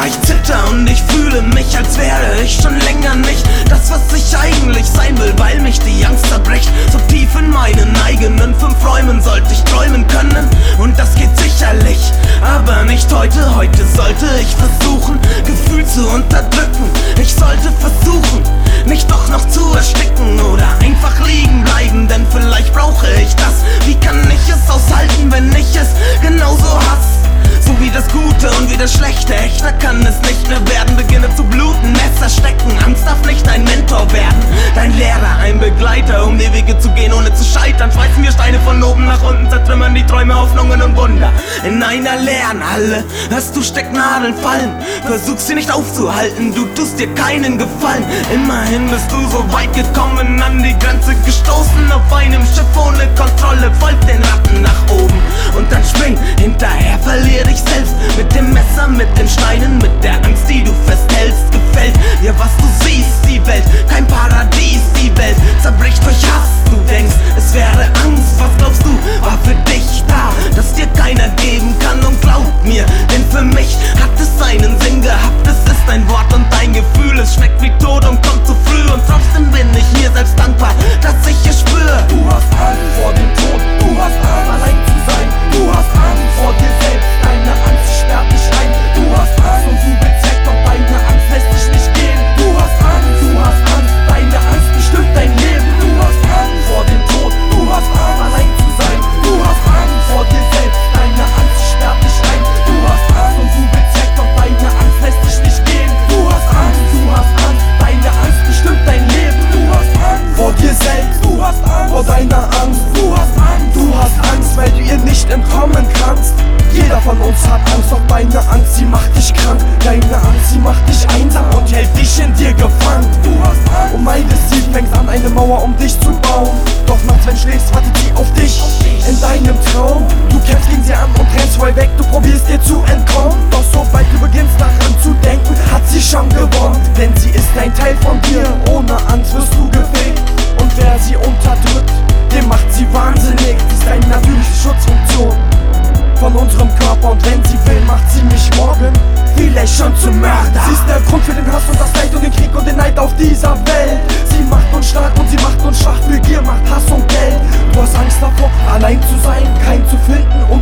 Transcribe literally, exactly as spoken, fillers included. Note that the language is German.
Ja, ich zitter und ich fühle mich, als wäre ich schon länger nicht das, was ich eigentlich sein will, weil mich die Angst zerbricht. So tief in meinen eigenen fünf Räumen sollte ich träumen können, und das geht sicherlich, aber nicht heute. Heute sollte ich versuchen, Gefühl zu unterdrücken. Ich sollte versuchen, mich doch noch zu ersticken oder einfach liegen bleiben, denn vielleicht brauche ich das. Wie kann ich es aushalten, wenn ich es genauso hasse? So wie das Gute und wie das Schlechte, echter kann es nicht mehr werden. Beginne zu bluten, Messer stecken, Angst darf nicht dein Mentor werden. Dein Lehrer, ein Begleiter, um die Wege zu gehen, ohne zu scheitern. Schmeißen wir Steine von oben nach unten, zertrümmern die Träume, Hoffnungen und Wunder. In einer leeren Halle hast du Stecknadeln fallen. Versuch sie nicht aufzuhalten, du tust dir keinen Gefallen. Immerhin bist du so weit gekommen, an die Grenze gestoßen. Auf einem Schiff ohne Kontrolle, folg den Ratten nach oben und dann spring hinterher, verlier dich selbst mit dem Messer, mit den Steinen, mit der Angst, die du festhältst. Gefällt dir, was du siehst, die Welt, kein Paradies, die Welt zerbricht durch Hass. Du denkst, es wäre Angst, was glaubst du, war für dich da, dass dir keiner geben kann, und glaub mir, denn für mich hat es einen Sinn gehabt. Es ist ein Wort und ein Gefühl, es schmeckt wie Tod und kommt zu früh, und trotzdem bin ich mir selbst dankbar, dass ich es spüre. Du hast Angst vor dem Tod, du hast Angst allein zu sein, du hast Angst vor dir selbst, deine Angst sperrt dich ein. Du hast Angst und du willst weg, doch deine Angst lässt dich nicht gehen. Du hast Angst, du hast Angst, deine Angst bestimmt dein Leben. Du hast Angst vor dem Tod, du hast Angst allein zu sein, du hast Angst vor dir selbst, deine Angst sperrt dich ein. Du hast Angst und du willst weg, doch deine Angst lässt dich nicht gehen. Du hast Angst, du hast Angst, deine Angst bestimmt dein Leben. Du hast Angst vor dir selbst, du hast Angst vor deiner Angst, du hast Angst, du hast Angst, weil du ihr nicht entkommen kannst. Jeder von uns hat Angst, doch deine Angst, sie macht dich krank. Deine Angst, sie macht dich einsam und hält dich in dir gefangen. Du hast Angst und mein Ziel fängt an, eine Mauer um dich zu bauen. Doch nachts, wenn schläfst, wartet sie auf dich in deinem Traum. Du kämpfst gegen sie an und rennst voll weg, du probierst dir zu entkommen. Doch sobald du beginnst daran zu denken, hat sie schon gewonnen. Denn sie ist ein Teil von dir, ohne Angst wirst du gefegt. Und wer sie unterdrückt, dem macht sie wahnsinnig. Sie ist eine natürliche Schutzfunktion von unserem Körper, und wenn sie will, macht sie mich morgen vielleicht schon zum Mörder. Sie ist der Grund für den Hass und das Leid und den Krieg und den Neid auf dieser Welt. Sie macht uns stark und sie macht uns schwach, für Gier, Macht, Hass und Geld. Du hast Angst davor, allein zu sein, keinen zu finden